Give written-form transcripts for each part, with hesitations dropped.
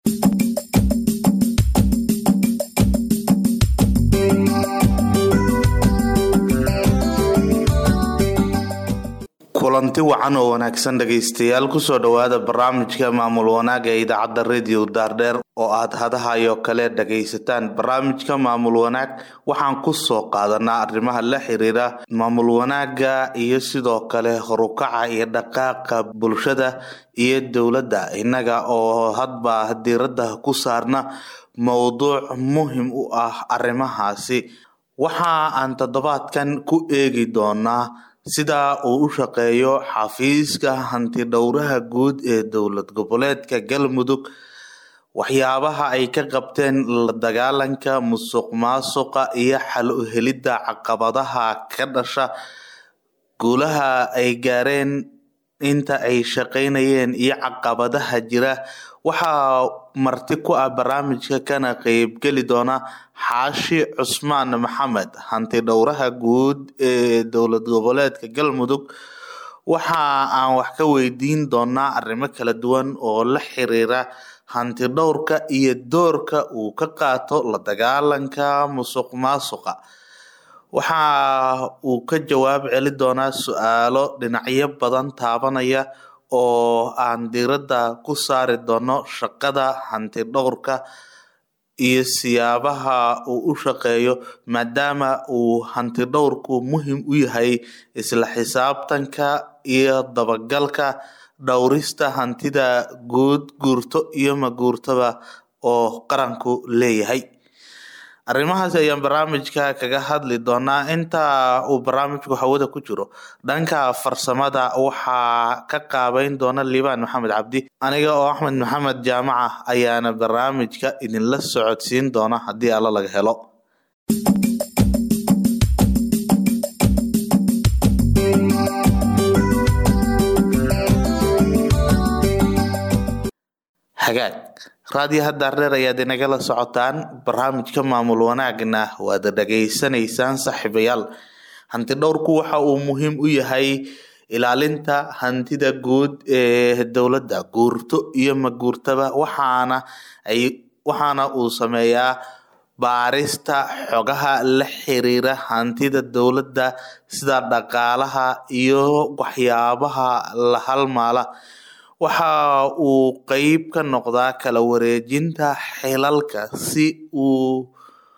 kulanti wacan oo wanaagsan dhageystayaal kusoo dhawaada barnaamijka maamul wanaaga ee idaacadda Radio Daardheer oo aad hadahayo kale dhageysataan. barnaamijka maamul wanaag waxaan ku soo qaadanaa arrimaha la xiriira maamul wanaaga iyo sidoo kale horukaca iyo dhaqaaqa bulshada iyo dowladda, inaga oo hadba diiradda ku saarna mowduuc muhiim u ah arrimahaasi. waxa aan toddobaadkan ku eegi doonaa sida uu u shaqeeyo xafiiska hantidhowraha guud ee dowlad goboleedka Galmudug, waxyaabaha ay ka qabteen la dagaalanka musuqmaasuqa iyo xal u helidda caqabadaha ka dhasha, guulaha ay gaareen inta ay shaqeynayeen iyo caqabadaha jira. waxaa marti ku ah barnaamijka kana qayb geli doona Xaashi Cusmaan Maxamed, hantidhowraha guud ee dowlad goboleedka Galmudug. waxa aan wax ka weydiin doonaa arrimo kala duwan oo la xiriira hantidhowrka iyo doorka uu ka qaato la dagaalanka musuqmaasuqa. waxa uu ka jawaab celi doonaa su'aalo dhinacyo badan taabanaya oo aan diiradda ku saari doono shaqada hantidhowrka iyo siyaabaha uu u shaqeeyo, maadaama uu hantidhowrku muhiim u yahay isla xisaabtanka iyo dabagalka dhowrista hantida guud, guurto iyo maguurtaba oo qaranku leeyahay. arrimahaas ayaan barnaamijka kaga hadli doonaa inta uu barnaamijku hawada ku jiro. dhanka farsamada waxaa ka qaabeyn doona Liibaan Maxamed Cabdi, aniga oo Axmed Maxamed Jaamaca ayaana barnaamijka idinla socodsiin doona haddii alla laga helo. hagaag raadiyaha Daardheer ayaad inagala socotaan. barnaamijka maamul wanaagna waad dhageysanaysaan saaxiibayaal. hantidhowrku waxa uu muhiim u yahay ilaalinta hantida guud ee dowladda, guurto iyo maguurtaba, waxaana uu sameeyaa baarista xogaha la xiriira hantida dowladda sida dhaqaalaha iyo waxyaabaha la halmaala. waxa uu qayb ka noqdaa kala wareejinta xilalka si uu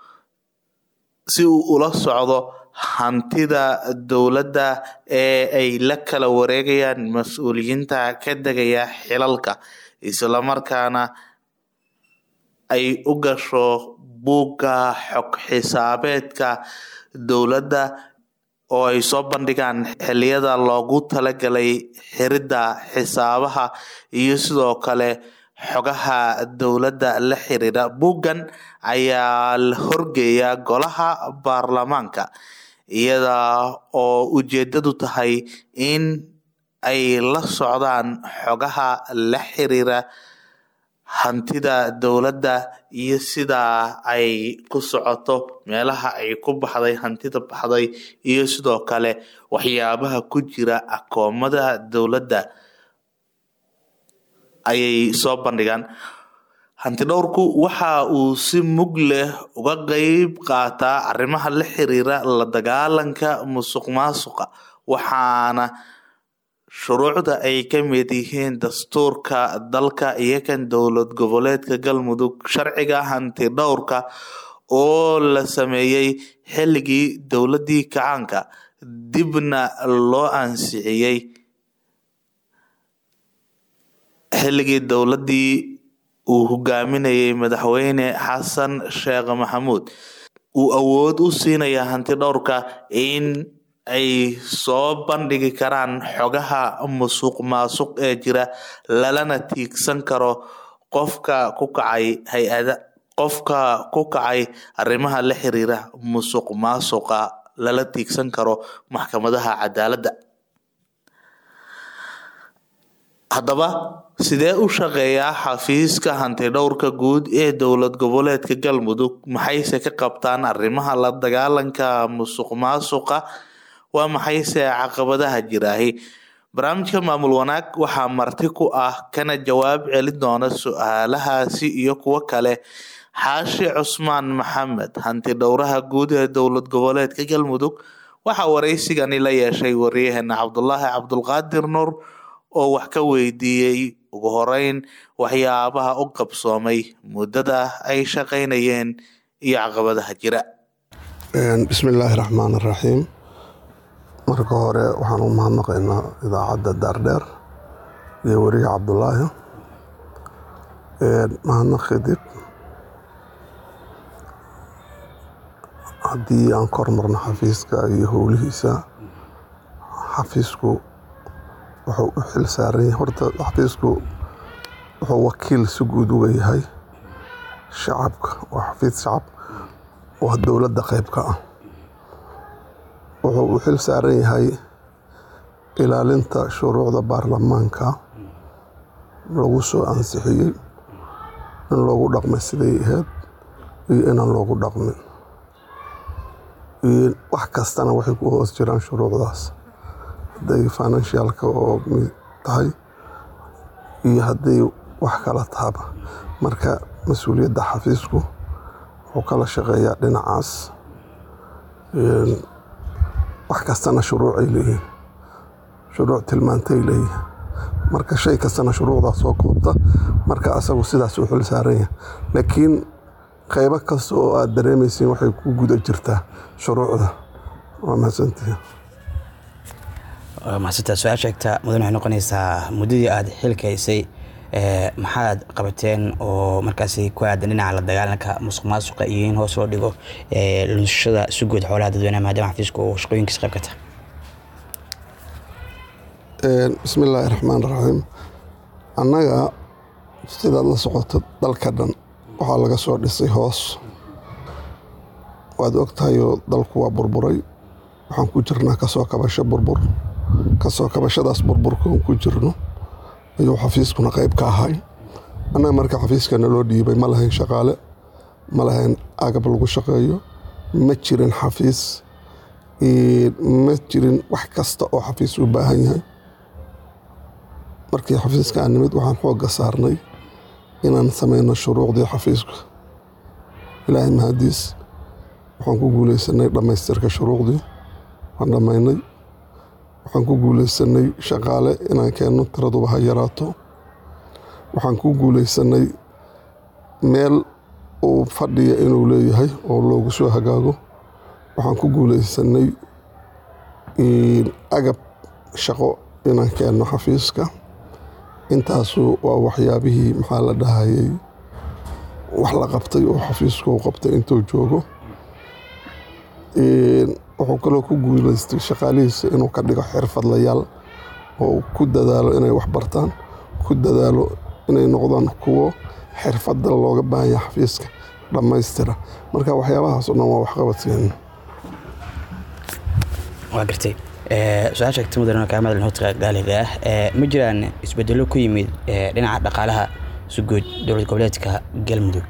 ula socdo hantida dowladda ee ay la kala wareegayaan mas-uuliyiinta ka degaya xilalka, isla markaana ay u gasho buugga xog xisaabeedka dowladda oo ay soo bandhigaan xilliyada loogu talagalay xiridda xisaabaha iyo sidoo kale xogaha dowladda la xiriira. buuggan ayaa la horgeeyaa golaha baarlamaanka iyada oo ujeedadu tahay in ay la socdaan xogaha la xiriira hantida dowladda iyo sida ay ku socoto, meelaha ay ku baxday hantida baxday iyo sidoo kale waxyaabaha ku jira akoomada dowladda ayay soo bandhigaan. hantidhowrku waxa uu si mug leh uga qayb qaataa arrimaha la xiriira la dagaalanka musuqmaasuqa, waxaana shuruucda ay ka mid yihiin dastuurka dalka iyo kan dowlad goboleedka Galmudug, sharciga hantidhowrka oo la sameeyay xilligii dowladii kacaanka dibna loo ansixiyay xilligii dowladii uu hogaaminayay madaxweyne Xasan Sheekh Maxamuud. uu awood u siinaya hantidhowrka in ay soo bandhigi karaan xogaha musuqmaasuq ee jira, lalana tiigsan karo qofka ku kacay arrimaha la xiriira musuqmaasuqa, lala tiigsan karo maxkamadaha cadaaladda. haddaba sidee u shaqeeyaa xafiiska hantidhowrka guud ee dowlad goboleedka Galmudug? maxayse ka qabtaan arrimaha la dagaalanka musuqmaasuqa? waa maxayse caqabadaha jiraahi? barnaamijka maamul wanaag waxaa marti ku ah kana jawaab celin doona su-aalahaasi iyo kuwo kale Xaashi Cusmaan Maxamed, hanti dhowraha guud ee dowlad goboleedka Galmudug. Waxaa wareysigani la yeeshay wariyaheena Cabdulaahi Cabdulqaadir Nuur oo wax ka weydiiyey ugu horeyn waxyaabaha u qabsoomay muddada ay shaqaynayeen iyo caqabadaha jira. Bismillaahi Raxmaani Raxiim. Marka hore waxaan u mahadnaqaynaa idaacadda Daardheer iyo wariye Cabdulaahi. Mahadnaq kadib haddii aan kormarno xafiiska iyo howlihiisa, xafiisku wuxuu u xil saaran yahay, horta xafiisku wuxuu wakiil si guud uga yahay shacabka. waa xafiis shacab oo dowladda qayb ka ah. wuxuu u xil saaran yahay ilaalinta shuruucda baarlamaanka lagu soo ansixiyey, in loogu dhaqmay siday ahayd iyo inaan loogu dhaqmin. wax kastana waxay ku hoos jiraan shuruucdaas, hadday financialka oo tahay iyo hadday wax kala tahaba. marka mas-uuliyadda xafiisku wuxuu kala shaqeeyaa dhinacaas. wax kastana shuruucay leeyihiin, shuruuc tilmaantay leeyihiin. marka shay kastana shuruucdaas soo koobta, marka asagu sidaas u xil saaran yahay. laakiin qaybo kasta oo aad dareemaysiin waxay ku guda jirtaa shuruucda. waa mahadsantihiin. mahadsantaa. su-aal sheegta mudan waxay noqonaysaa muddadii aad xilka haysay maxaad qabateen oo markaasi ku aadan dhinaca la dagaalanka musuqmaasuqa iyo in hoos loo dhigo lunsashada si guud xoolaha dadweynaha maadaama xafiisku uu shaqooyinkiisa qayb ka tahay? Bismillaahi Raxmaani Raxiim. annaga sidaad la socoto dalka dhan waxaa laga soo dhisay hoos. waad ogtahayoo dalku waa burburay. waxaan ku jirnaa kasoo kabasho burbur. kasoo kabashadaas burburka aan ku jirno ayuu xafiiskuna qayb ka ahay. annaga marka xafiiskana loo dhiibay ma lahayn shaqaale, ma lahayn agab lagu shaqeeyo, ma jirin xafiis, ma jirin wax kasta oo xafiis u baahan yahay. markii xafiiska aan nimid waxaan xoogga saarnay inaan samayno shuruucdii xafiiska. ilaahay mahadiis waxaan ku guulaysanay dhammaystirka shuruucdii. waan dhammaynay. waxaan ku guulaysanay shaqaale inaan keenno, tiraduba ha yaraato. waxaan ku guulaysanay meel uu fadhiya inuu leeyahay oo loogu soo hagaago. waxaan ku guulaysanay agab shaqo inaan keenno xafiiska. intaasu waa waxyaabihii maxaa la dhahayay wax la qabtay oo xafiisku uu qabtay intuu joogo. wuxuu kaloo ku guulaystay shaqaalihiisa inuu ka dhigo xirfadlayaal oo ku dadaalo inay wax bartaan, ku dadaalo inay noqdaan kuwo xirfadda looga baahan yahay xafiiska dhammaystira. marka waxyaabahaas oo dhan waa waxqabadkeena. waa gartay. su-aal sheegta mudan kaamada nahootiga gaaliga ma jiraan isbedelo ku yimid dhinaca dhaqaalaha si guud dowlad goboleedka Galmudug?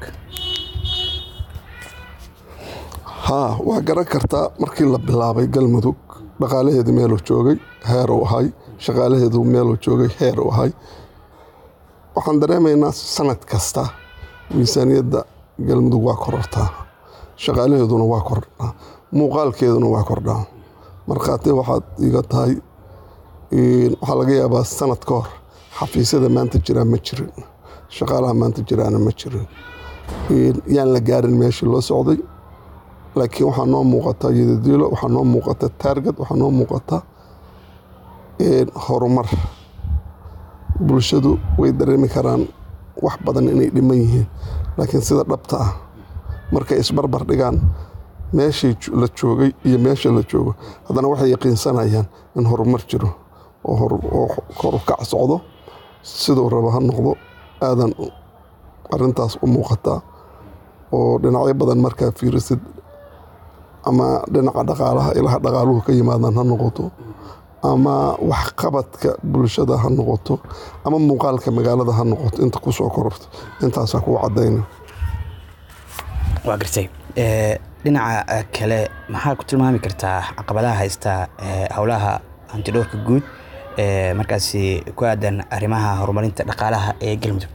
waa garan kartaa markii la bilaabay Galmudug dhaqaalaheedu meeluu joogay heer uu ahay, shaqaalaheedu meeluu joogay heer uu ahay. waxaan dareemaynaa sanad kasta miisaaniyadda Galmudug waa korortaa, shaqaalaheeduna waa kordhaa, muuqaalkeeduna waa kordhaa. markhaati waxaad iga tahay waxaa laga yaabaa sanad ka hor xafiisyada maanta jiraa ma jirin, shaqaalaha maanta jiraana ma jirin. yaan la gaarin meeshii loo socday, laakiin waxaa noo muuqata yadadiilo, waxaa noo muuqata taarget, waxaa noo muuqata horumar. bulshadu way dareemi karaan wax badan inay dhiman yihiin, laakiin sida dhabta ah markay isbarbar dhigaan meeshii la joogay iyo meesha la joogo, haddana waxay yaqiinsanayaan in horumar jiro oo kor u kac socdo. siduu raba ha noqdo, aadan arrintaas u muuqataa oo dhinacyo badan markaa fiirisid, ama dhinaca dhaqaalaha ilaha dhaqaaluhu ka yimaadaan ha noqoto, ama waxqabadka bulshada ha noqoto, ama muuqaalka magaalada ha noqoto. inta ku soo kororto intaasaa kuu caddayna. waa gartay. dhinaca kale maxaa ku tilmaami kartaa caqabadaha haysta howlaha hantidhowrka guud markaasi ku aadan arrimaha horumarinta dhaqaalaha ee Galmudug?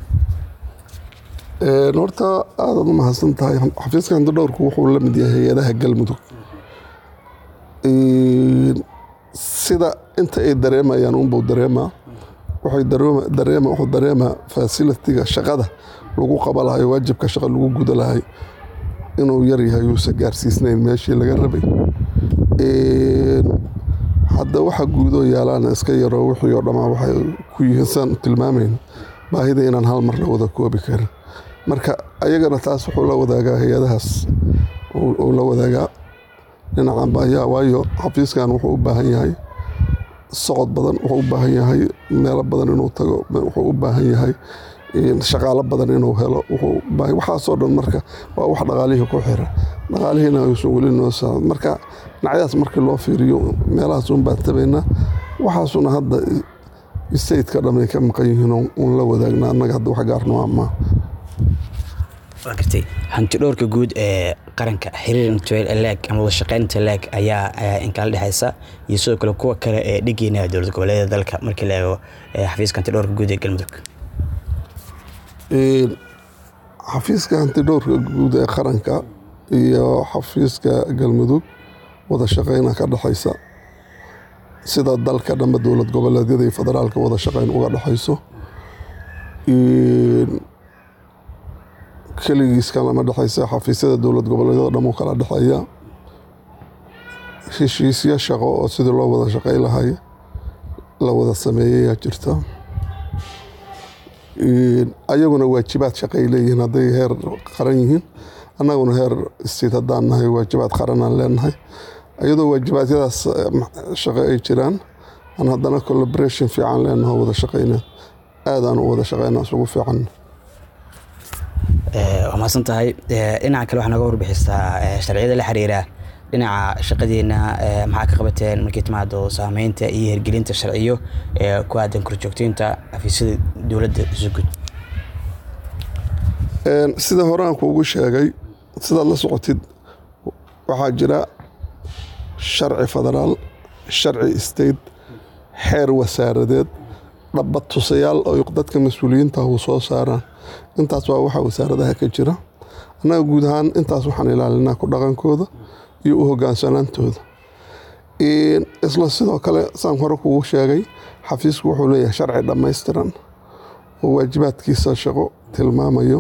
horta aad u mahadsan tahay. xafiiska hantidhowrku wuxuu la mid yahay hay'adaha Galmudug sida inta ay dareemayaan unbuu dareemaa. wuxuu dareemaa fasilitiga shaqada lagu qabalahayo, waajibka shaqa lagu guda lahay inuu yar yahay, uusan gaarsiisnayn meeshii laga rabay. hadda waxa guudoo yaalaan iska yaroo wixii oo dhammaa waxay ku yihiin saan u tilmaamayn baahida inaan hal mar la wada koobi karin. marka ayagana taas wuxuu la wadaagaa hay-adahaas uu la wadaagaa dhinacan baahiyaha, waayo xafiiskan wuxuu u baahan yahay socod badan, wuxuu u baahan yahay meelo badan inuu tago, wuxuu u baahan yahay shaqaalo badan inuu helo, waxaasoo dhan marka waa wax dhaqaalihii ku xira. dhaqaalihiina ayuusan weli noo saaran. marka dhinacyadaas markii loo fiiriyo meelahaas un baan tabaynaa. waxaasuna hadda stateka dhamay ka maqan yihiin uun la wadaagna annaga hadda wax gaarno ama waa gartay. hantidhowrka guud ee qaranka xiriir leeg ama wada shaqaynta leeg ayaa in kala dhexaysa iyo sidoo kale kuwa kale ee dhigeynaya dowlad goboleedyada dalka markii la eego xafiiska hantidhowrka guud ee Galmudug. xafiiska hantidhowrka guud ee qaranka iyo xafiiska Galmudug wada shaqayna ka dhaxaysa sida dalka dhanba dowlad goboleedyada iyo federaalka wada shaqayn uga dhaxayso. keligiis kalama dhexaysa, xafiisyada dowlad goboleedyada dhan uu kala dhexeeya. heshiisyo shaqo oo sidii loo wada shaqay lahay la wada sameeyayaa jirta. ayaguna waajibaad shaqay leeyihiin hadday heer qaran yihiin, annaguna heer state haddaan nahay waajibaad qaranaan leenahay. iyadoo waajibaadyadaas shaqo ay jiraan aan haddana collaboration fiican leenaho wada shaqayna aadaan u wada shaqayna isugu fiican. waa mahadsan tahay. dhinaca kale waxaa naga warbixisaa sharciyada la xiriira dhinaca shaqadiina maxaa ka qabateen markii timaado saameynta iyo hirgelinta sharciyo ku aadan korjoogteynta xafiisyada dowladda isu guud? sida hore aan kuugu sheegay, sidaad la socotid waxaa jira sharci federaal, sharci state, xeer wasaaradeed, dhabbad tusayaal oo dadka mas-uuliyiinta u soo saaraan. intaas waa waxa wasaaradaha ka jira. annaga guud ahaan intaas waxaan ilaalinaa ku dhaqankooda iyo u hogaansanaantooda. isla sidoo kale saan hore kugu sheegay, xafiisku wuxuu leeyahay sharci dhammaystiran oo waajibaadkiisa shaqo tilmaamayo.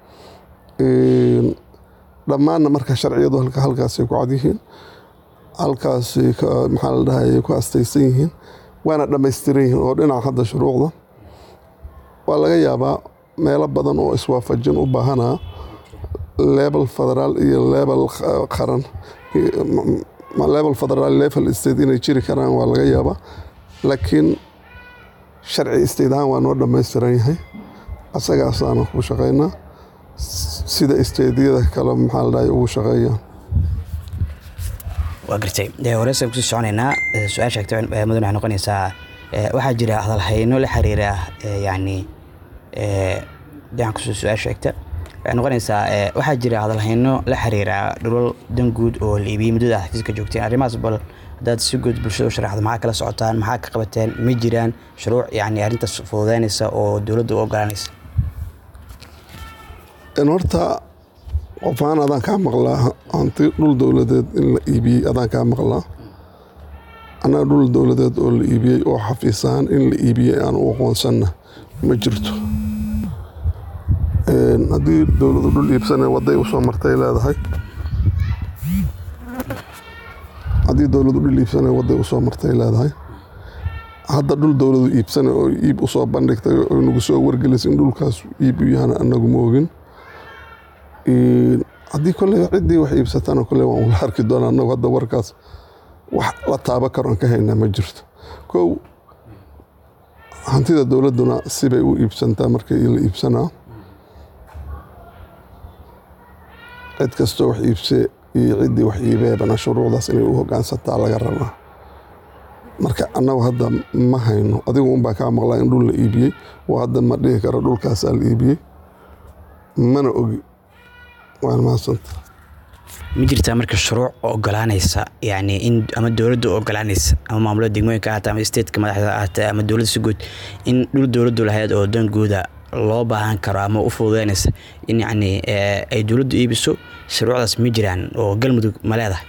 dhammaanna marka sharciyadu halkaasay ku cad yihiin, halkaasi maxaa la dhahayay ku astaysan yihiin, waana dhammaystiran yihiin. oo dhinaca hadda shuruucda waa laga yaabaa meelo badan oo iswaafajin u baahanaa level federaal iyo level qaran, level federaal level state inay jiri karaan waa laga yaabaa, laakiin sharci state ahaan waa noo dhammaystiran yahay. asagaasaana ku shaqaynaa sida stateyada kale maxaa la dhahay ugu shaqeeyaan. waa gartay. horeysaan kusii soconaynaa. su-aasha xigta mudane waxay noqonaysaa waxaa jira hadalhayno la xiriira yani su-aasha xigta waxay noqonaysaa waxaa jira hadalhayno la xiriira dhulal dan guud oo la iibiyey muddada xafiiska joogteen. arrimahaas bal haddaad si guud bulshada u sharaxdo, maxaa kala socotaan, maxaa ka qabateen, ma jiraan shuruuc yani arrintaas fududeynaysa oo dowladda u ogolaanaysa? horta qofaan adaan kaa maqlaa hanti dhul dowladeed in la iibiyey adaan kaa maqlaa. annaga dhul dowladeed oo la iibiyey oo xafiis ahaan in la iibiyey aan u aqoonsanna ma jirto. haddii dowladu dhul iibsane waday usoo martay leedahay, haddii dowladu dhul iibsane waday usoo martay leedahay. hadda dhul dowladu iibsane oo iib usoo bandhigtay oo nagu soo wargelisay in dhulkaas iib u yahana annagu ma ogin. haddii kolley ciddii wax iibsatana kolley waan ula arki doonaa. annagu hadda warkaas wax la taaba karoon ka haynaa ma jirto. kow, hantida dowladduna sibay u iibsantaa markii la iibsanaa. cid kastoo wax iibse iyo ciddii wax iibeebana shuruucdaas inay u hoggaansataa laga rabaa. marka annagu hadda ma hayno, adigu unbaa kaa maqlaa in dhul la iibiyey, oo hadda ma dhihi karo dhulkaasaa la iibiyey, mana ogi. waan mahadsanta. ma jirtaa marka shuruuc oo ogolaanaysa yani in ama dowladda ogolaanaysa ama maamulada degmooyinka ahaata ama stateka madaxda ahaata ama dowladda si guud in dhul dowladdu lahayd oo dan guuda loo baahan karo ama u fududeynaysa in yani ay dowladdu iibiso shuruucdaas ma jiraan oo galmudug ma leedahay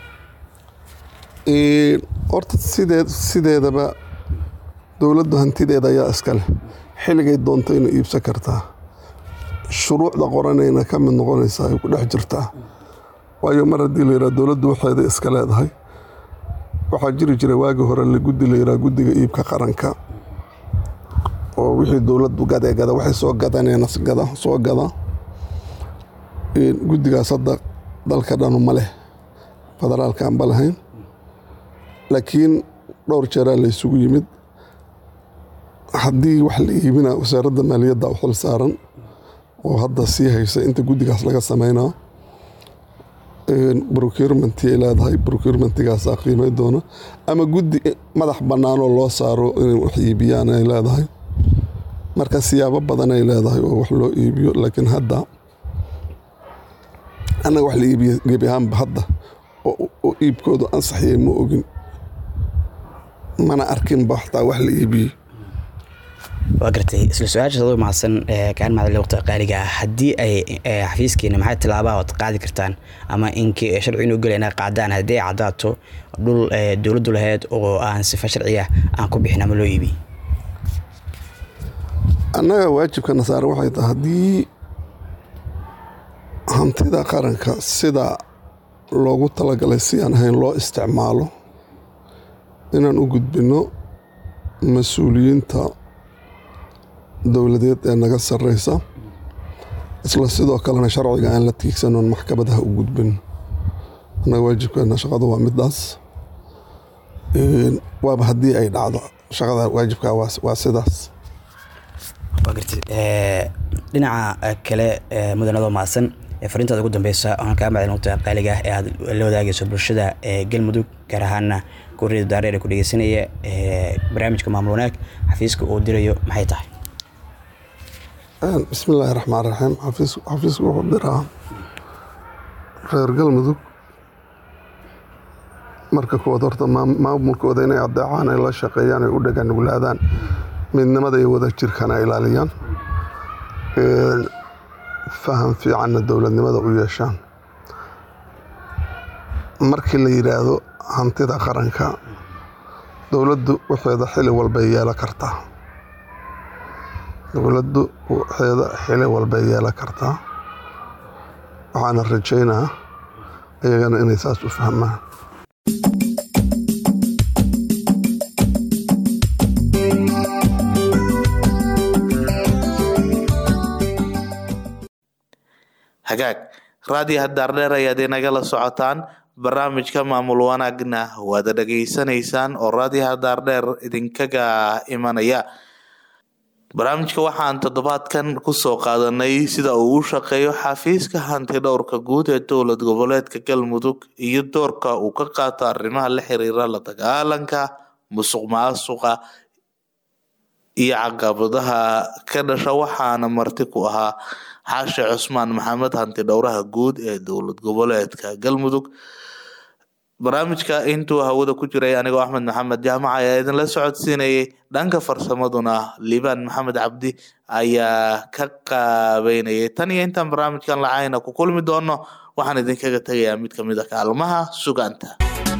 horta sideedaba dowladdu hantideeda ayaa iskale xilligay doonto inay iibsan kartaa shuruucda qoranayna ka mid noqonaysaa ay ku dhex jirtaa waayo mar haddii la yidhaha dowladdu waxeeda iska leedahay waxaa jiri jiray waagii hore guddi la yidhaha guddiga iibka qaranka oo wixii dowladdu gadeegada waxay soo gadaneen soo gada guddigaas hadda dalka dhanu ma leh federaalka aan ba lahayn laakiin dhowr jeeraa la isugu yimid haddii wax la iibina wasaaradda maaliyadda u xil saaran oo hadda sii haysa inta guddigaas laga sameynaa procurement ay leedahay procurementigaasa qiimay doona ama guddi madax bannaanoo loo saaro inay wax iibiyaan ay leedahay marka siyaabo badan ay leedahay oo wax loo iibiyo laakiin hadda annaga wax la iibiyo gebi ahaanba hadda oo iibkoodu ansaxiyay ma ogin mana arkinba xataa wax la iibiyey waa gartay isla su-aasha adoo mahadsan kaan mahadle waqti qaaliga ah haddii ay xafiiskiina maxay tilaabaa ood qaadi kartaan ama inkii sharci inuu gelay inay qaadaan haddii ay caddaato dhul dowladdu lahayd oo aan sifa sharciya aan ku bixin ama loo iibiy annaga waajibkana saaran waxay tahay haddii hantida qaranka sida loogu talagalay si aan ahayn loo isticmaalo inaan u gudbinno mas-uuliyiinta dowladeed ee naga sarreysa isla sidoo kalena sharciga aan la tiigsanoon maxkamadaha u gudbin annaga waajibkeena shaqada waa midaas waaba haddii ay dhacdo shaqada waajibkaa waa sidaas waa gartay dhinaca kale mudanadoo mahadsan fariintaada ugu dambeysa waxaan kaa macdin waqtiga qaaliga ee aad la wadaagayso bulshada galmudug gaar ahaana kuuriyada daareer ee ku dhegeysanaya barnaamijka maamul wanaag xafiiska uu dirayo maxay tahay بسم الله الرحمن الرحيم حفيظ وحضرها reer galmudug marka kuwaad horta maamulkooda inay adeecaan ay la shaqeeyaan ay u dhagaan nuglaadaan midnimada iyo wada jirkana ilaaliyaan faham fiicanna dowladnimada u yeeshaan markii la yidhaahdo hantida qaranka dowladdu waxeeda xili walbay yeelan kartaa dowladdu waxeeda xili walbay yeelan kartaa waxaana rajaynaa iyagana inay saas u fahmaan hagaag raadiyaha daardheer ayaad inagala socotaan barnaamijka maamul wanaagna waad dhageysanaysaan oo raadiyaha daardheer idinkaga imanaya barnaamijka waxaan toddobaadkan kusoo qaadanay sida uu u shaqeeyo xafiiska hanti dhowrka guud ee dowlad goboleedka galmudug iyo doorka uu ka qaato arrimaha la xiriira la dagaalanka musuq maasuqa iyo caqabadaha ka dhasha waxaana marti ku ahaa xaashi cusmaan maxamed hanti dhowraha guud ee dowlad goboleedka galmudug barnaamijka intuu hawada ku jiray anigoo axmed maxamed jaamac ayaa idinla socodsiinayay dhanka farsamaduna liibaan maxamed cabdi ayaa ka qaabeynayay tan iyo intaan barnaamijkan lacayna ku kulmi doono waxaan idinkaga tegayaa mid kamid a kaalmaha sugaanta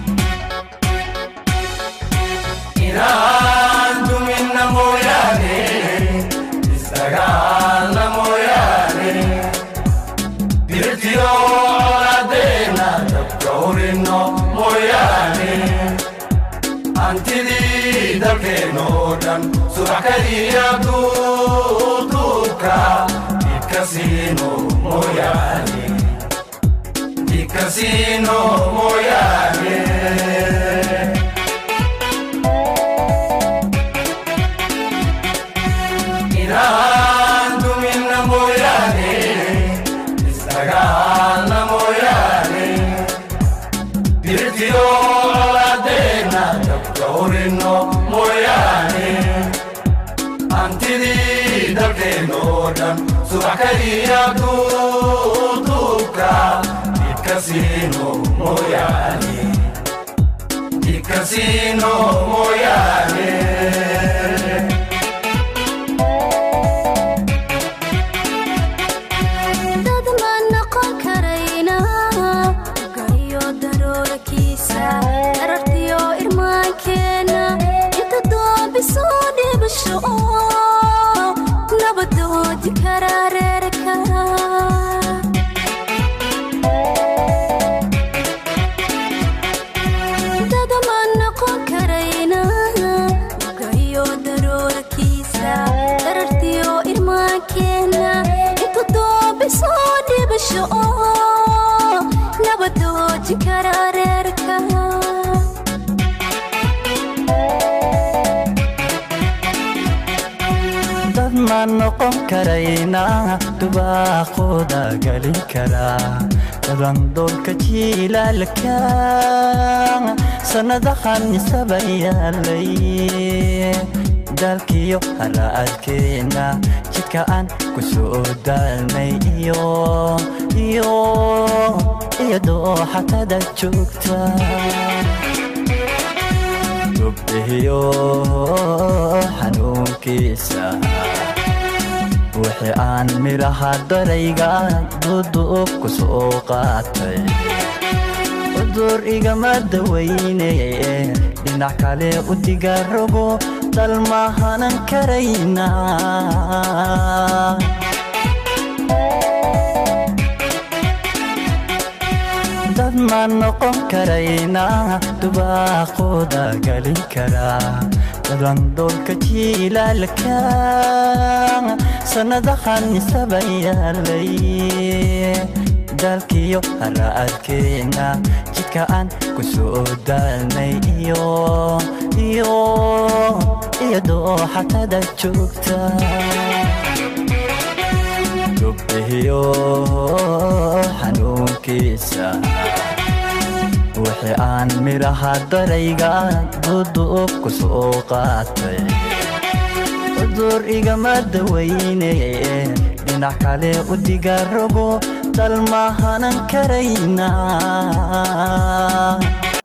antidii dalkeenoo dhan subax kaliya duubka idkasiino mooyaane inaan dumina mooyaane isdagaalna mooyaane dirtiyo urino mooyaane antidii dalkeenoo dhan subax kaliya duubka idka casino Moyane. dad ma noqon karayna gayo daroora kiisa arartiyo irmaankeena inta doobi soo dhibasho nabadoodi karareerka nabadoodi karareerka dad ma noqon karayna dubaaqooda galin karaa dabandoolka jiilaalka sannadahan isabayaalay dalkiyo haraadkeena jidka aan ku soo daalnay iyo dooxatada joogta dubbihiyo xanuunkiisa wixii aan midhaha darayga duduub ku soo qaatay cudur igama dawayne dhinac kale u digarogo dalmahanan karaynaa dad ma noqon karayna dubaaqooda galin karaa dabandoolka jiilaalka sannadahan isabayaalay dalkiyo haraadkeena jidka aan ku soo daalnay iyo dooxatada joogta dubbihiyo xanuunkiisa wixii aan midhaha darayga duduub ku soo qaatay cudur igama dawayne dhinac kale u digarogo dalmahanan karaynaa